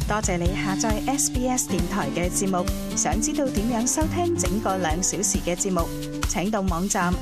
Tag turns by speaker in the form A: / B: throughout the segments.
A: 多謝你下載 SBS 電台嘅節目。想知道點樣收聽整個2小時嘅節目，請到網站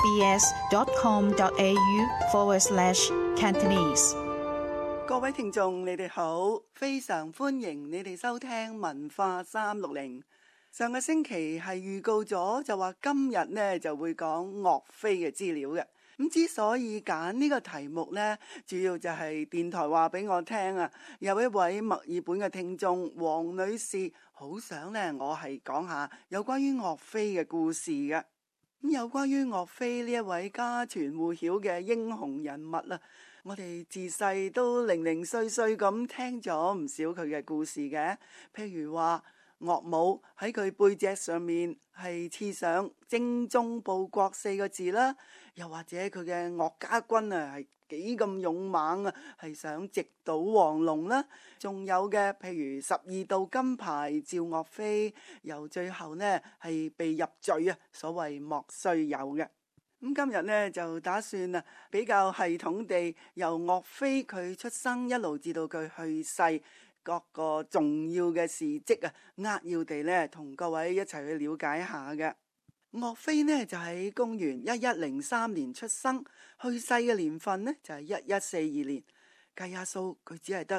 A: sbs.com.au/Cantonese。
B: 各位聽眾，你哋好，非常歡迎你哋收聽文化360。上個星期係預告咗，就話今日呢就會講岳飛嘅資料嘅。咁之所以揀呢個題目呢，主要就係電台話俾我聽啊，有一位墨爾本嘅聽眾黃女士好想呢我係講下有關於岳飛嘅故事嘅。咁有關於岳飛呢一位家傳戶曉嘅英雄人物啊，我哋自細都零零碎碎咁聽咗唔少佢嘅故事嘅，譬如話岳母喺佢背脊上面係刺上精忠報國4個字啦，又或者佢嘅岳家軍啊係幾咁勇猛啊，係想直搗黃龍啦，仲有嘅譬如12道金牌召岳飛，由最後呢係被入罪啊，所謂莫須有嘅。咁今日呢就打算比較系統地由岳飛佢出生一路至到佢去世各個重要嘅事蹟扼要地呢同各位一齊去了解下嘅。岳飛呢就喺公元1103年出生，去世嘅年份呢就係1142年。計下數佢只係得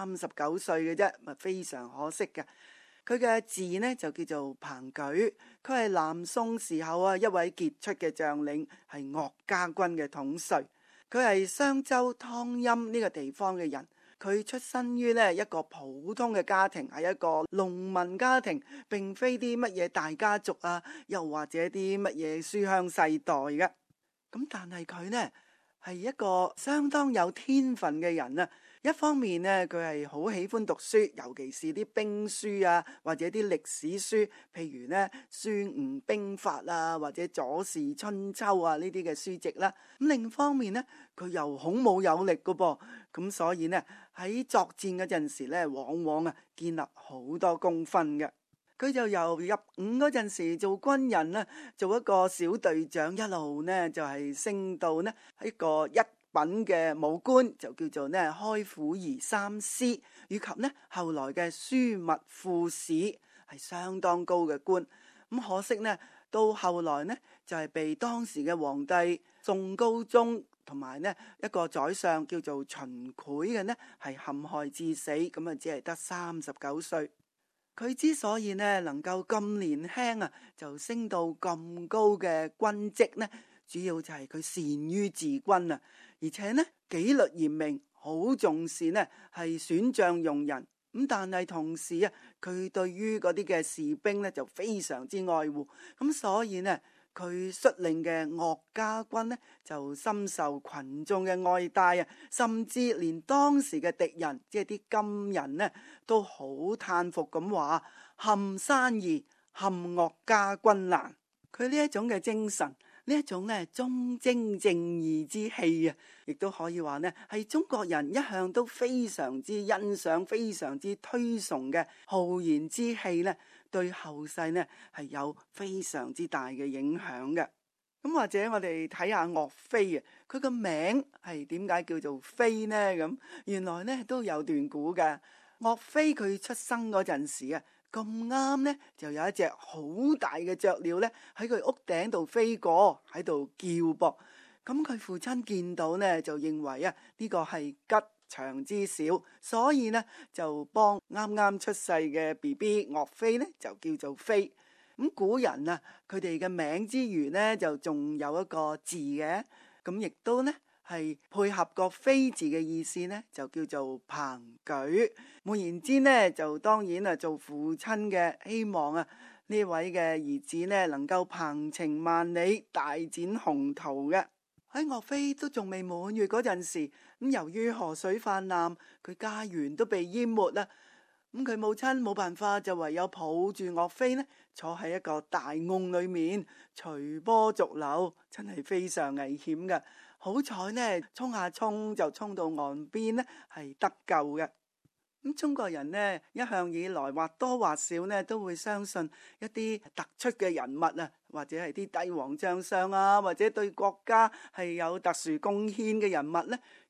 B: 39歲嘅啫，咪非常可惜嘅。佢嘅字呢就叫做彭舉，佢係南宋時候一位傑出嘅將領，係岳家軍嘅統帥。佢係商州湯陰呢個地方嘅人，佢出身於呢一個普通嘅家庭，係一個農民家庭，並非啲乜嘢大家族啊，又或者啲乜嘢書香世代嘅。咁但係佢呢係一個相當有天分嘅人啊！一方面呢，佢係好喜歡讀書，尤其是啲兵書啊，或者啲歷史書，譬如呢《孫吳兵法》啊，或者《左氏春秋》啊呢啲嘅書籍啦。咁另一方面呢，佢又孔武有力噶噃，咁所以呢喺作戰嗰陣時呢，往往建立好多功勳嘅。佢就由入伍嗰陣時做軍人啦，做一個小隊長，一路呢就係升到呢一個一品嘅武官，就叫做呢開府儀三司，以及呢後來嘅樞密副使，係相當高嘅官。咁可惜呢，到後來呢就係被當時嘅皇帝宋高宗同埋呢一個宰相叫做秦檜嘅呢係陷害致死，咁只係得39歲。佢之所以呢能夠咁年輕就升到咁高嘅軍職呢，主要就係佢善於治軍而且呢紀律嚴明，好重視呢係選將用人。咁但係同時佢對於嗰啲嘅士兵呢就非常之愛護，咁所以呢佢率領嘅岳家軍呢就深受群眾嘅愛戴甚至連當時嘅敵人，即係啲金人呢，都好嘆服咁話：陷山易，陷岳家軍難。佢呢一種嘅精神，呢一種呢忠貞正義之氣亦都可以話呢係中國人一向都非常之欣賞、非常之推崇嘅浩然之氣呢，對後世呢係有非常之大嘅影響嘅。咁或者我哋睇下岳飛佢個名係點解叫做飛呢？咁原來呢都有段故嘅。岳飛佢出生嗰陣時咁啱呢就有一隻好大嘅雀鳥呢喺佢屋頂度飛過，喺度叫噃。咁佢父親見到呢就認為呢個係吉祥之兆，所以呢就幫啱啱出世嘅 BB 岳飛呢就叫做飛。咁古人佢哋嘅名之餘呢就仲有一個字嘅，咁亦都呢係配合個飛字嘅意思呢，就叫做彭舉。換言之呢，就當然做父親嘅希望呢位嘅兒子呢能夠鵬程萬里，大展宏圖嘅。喺岳飛都仲未滿月嗰陣時，咁由於河水泛濫，佢家園都被淹沒啦。咁佢母親冇辦法，就唯有抱住岳飛呢坐喺一個大甕裏面，隨波逐流，真係非常危險嘅。好彩呢，沖下沖就沖到岸邊呢係得救嘅。咁中國人呢一向以來或多或少呢都會相信一啲突出嘅人物或者係啲帝王將相或者對國家係有特殊貢獻嘅人物呢，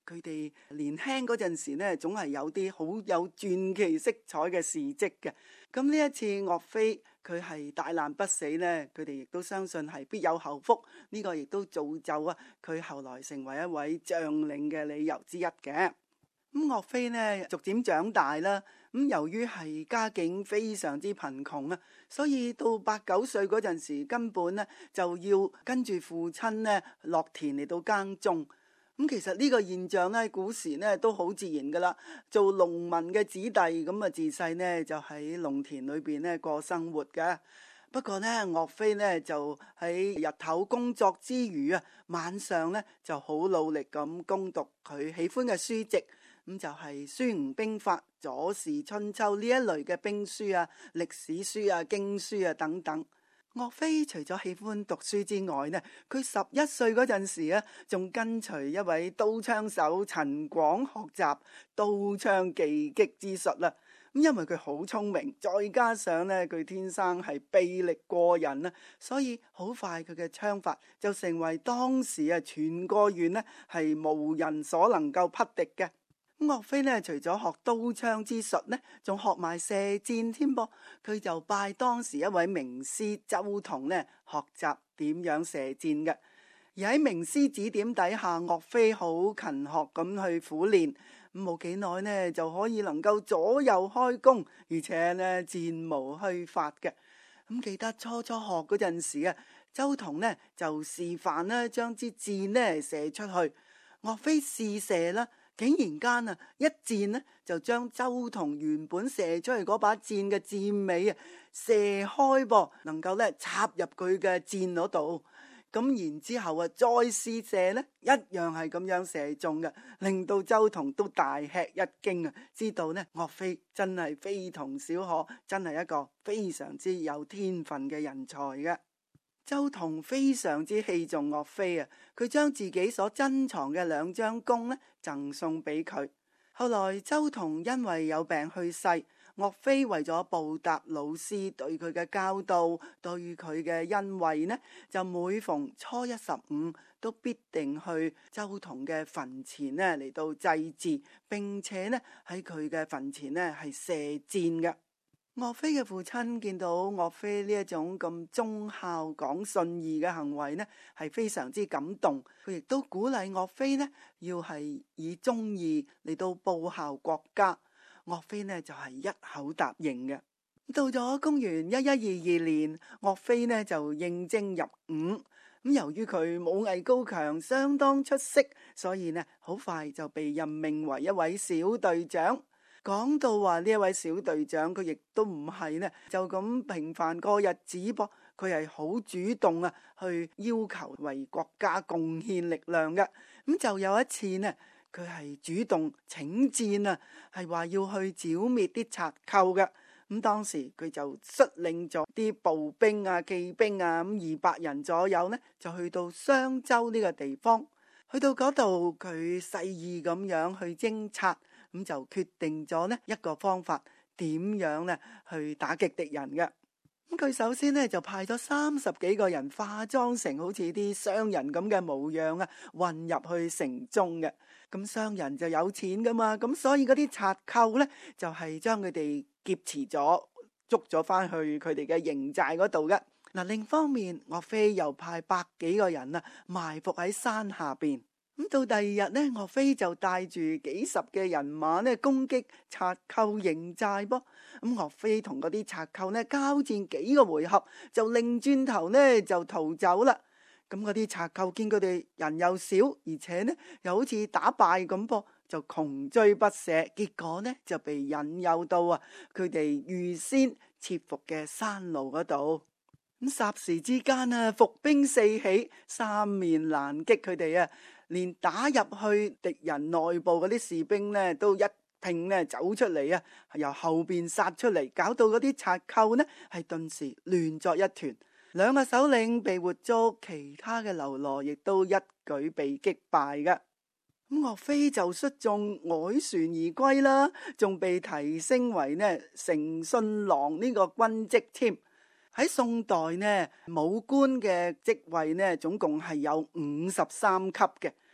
B: 佢哋年輕嗰陣時呢，總係有啲好有傳奇色彩嘅事蹟嘅。咁呢一次岳飛佢係大難不死呢，佢哋亦都相信係必有後福。呢個亦都造就啊佢後來成為一位將領嘅理由之一嘅。咁岳飛呢逐漸長大啦，咁由於係家境非常之貧窮啊，所以到8、9歲嗰陣時，根本呢就要跟住父親呢落田嚟到耕種。咁其實呢個現象呢，古時呢都好自然噶啦。做農民嘅子弟咁啊，自細呢就喺農田裏邊呢過生活嘅。不過呢，岳飛呢就喺日頭工作之餘啊，晚上呢就好努力咁攻讀佢喜歡嘅書籍。咁就係《孫吳兵法》《左氏春秋》呢一類嘅兵書啊、歷史書啊、經書啊等等。岳飛除咗喜歡讀書之外呢，佢11歲嗰陣時啊，仲跟隨一位刀槍手陳廣學習刀槍技擊之術啦。咁因為佢好聰明，再加上呢佢天生係臂力過人啦，所以好快佢嘅槍法就成為當時啊全個縣呢係無人所能夠匹敵嘅。岳飛呢，除咗學刀槍之術呢，仲學埋射箭添噃。佢就拜當時一位名師周同呢學習點樣射箭嘅。而喺名師指點底下，岳飛好勤學咁去苦練，咁冇幾耐呢就可以能夠左右開弓，而且呢箭無虛發嘅。咁記得初學嗰陣時啊，周同呢就示範呢將支箭呢射出去，岳飛試射啦。竟然間啊，一箭呢就將周同原本射出去嗰把箭嘅箭尾啊射開噃，能夠咧插入佢嘅箭嗰度。咁然之後啊，再試射呢，一樣係咁樣射中嘅，令到周同都大吃一驚啊！知道呢，岳飛真係非同小可，真係一個非常之有天分嘅人才嘅。周同非常之器重岳飛啊，佢將自己所珍藏嘅2張弓呢贈送俾佢。後來周同因為有病去世，岳飛為咗報答老師對佢嘅教導，對佢嘅恩惠呢，就每逢初一十五都必定去周同嘅墳前呢嚟到祭祀，並且呢喺佢嘅墳前呢係射箭嘅。岳飛嘅父親見到岳飛呢一種咁忠孝講信義嘅行為呢，係非常之感動。佢亦都鼓勵岳飛呢，要係以忠義嚟到報效國家。岳飛呢就係一口答應嘅。到咗公元1122年，岳飛呢就應徵入伍。咁由於佢武藝高強，相當出色，所以呢好快就被任命為一位小隊長。講到話呢一位小隊長，佢亦都唔係呢就咁平凡過日子噃，佢係好主動啊，去要求為國家貢獻力量嘅。咁就有一次呢，佢係主動請戰啊，係話要去剿滅啲賊寇嘅。咁當時佢就率領咗啲步兵啊、騎兵啊，咁200人左右呢，就去到商州呢個地方。去到嗰度，佢細意咁樣去偵察。咁就決定咗呢一個方法，點樣呢去打擊敵人嘅。咁佢首先呢就派咗30幾個人化妝成好似啲商人咁嘅模樣啊，混入去城中嘅。咁商人就有錢噶嘛，咁所以嗰啲賊寇呢就係將佢哋劫持咗，捉咗翻去佢哋嘅營寨嗰度嘅。嗱，另一方面，岳飛又派100幾個人啊埋伏喺山下邊。咁到第2日呢，岳飛就帶住幾十嘅人馬呢攻擊賊寇營寨噃。咁岳飛同嗰啲賊寇呢交戰幾個回合，就擰轉頭呢就逃走啦。咁嗰啲賊寇見佢哋人又少，而且呢又好似打敗咁噃，就窮追不捨。結果呢就被引誘到啊，佢哋預先設伏嘅山路嗰度。咁霎時之間啊，伏兵四起，三面難擊佢哋啊！連打入去敵人內部嗰啲士兵呢，都一拼呢走出嚟啊！由後邊殺出嚟，搞到嗰啲賊寇呢係頓時亂作一團。2個首領被活捉，其他嘅嘍囉亦都一舉被擊敗嘅。咁岳飛就率眾凱旋而歸啦，仲被提升為呢誠信郎呢個軍職添。喺宋代呢，武官嘅職位呢總共係有53級嘅。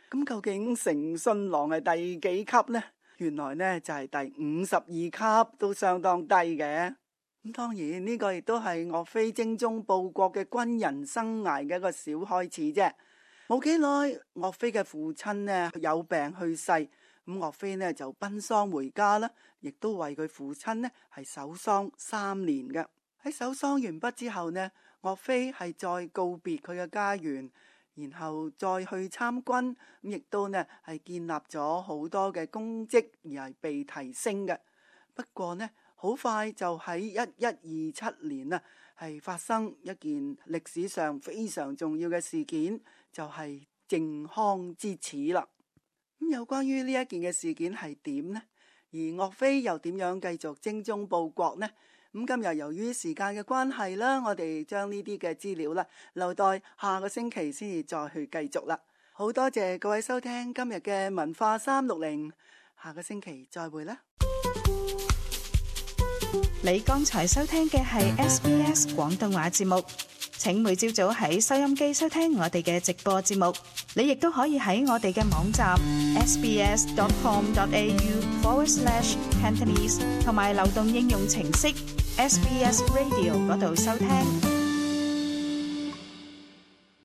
B: 咁究竟誠信郎係第幾級呢？原來呢就係第52級，都相當低嘅。咁當然呢個亦都係岳飛精忠報國嘅軍人生涯嘅一個小開始啫。冇幾耐，岳飛嘅父親呢有病去世，咁岳飛呢就奔喪回家啦，亦都為佢父親呢係守喪3年嘅。喺守喪完畢之後呢，岳飛係再告別佢嘅家園，然後再去參軍，咁亦都呢係建立咗好多嘅功績，而係被提升嘅。不過呢，好快就喺1127年啊，係發生一件歷史上非常重要嘅事件，就係靖康之恥啦。咁有關於呢一件嘅事件係點呢？而岳飛又點樣繼續精忠報國呢？咁今日由於時間嘅關係啦，我哋將呢啲嘅資料啦留待下個星期先至再去繼續啦。好多謝各位收聽今日嘅文化360，下個星期再會啦。
A: 你剛才收聽嘅係 SBS 廣東話節目，請每朝早喺收音機收聽我哋嘅直播節目。你亦都可以喺我哋嘅網站 sbs.com.au/Cantonese 同埋流動應用程式SBS Radio 嗰度收聽。